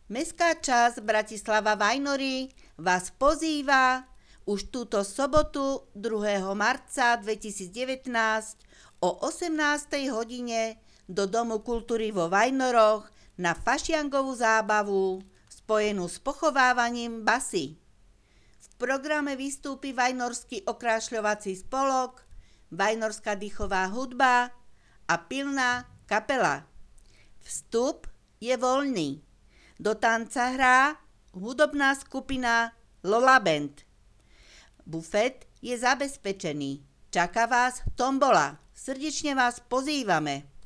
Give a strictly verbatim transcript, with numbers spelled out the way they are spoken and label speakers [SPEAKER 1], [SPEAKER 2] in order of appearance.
[SPEAKER 1] Mestská časť Bratislava Vajnory vás pozýva už túto sobotu druhého marca dvetisícdevätnásť o osemnástej hodine do Domu kultúry vo Vajnoroch na fašiangovú zábavu spojenú s pochovávaním basy. V programe vystúpi Vajnorský okrášľovací spolok, Vajnorská dýchová hudba a pilná kapela. Vstup je voľný. Do tanca hrá hudobná skupina Lola Band. Bufet je zabezpečený. Čaká vás tombola. Srdečne vás pozývame.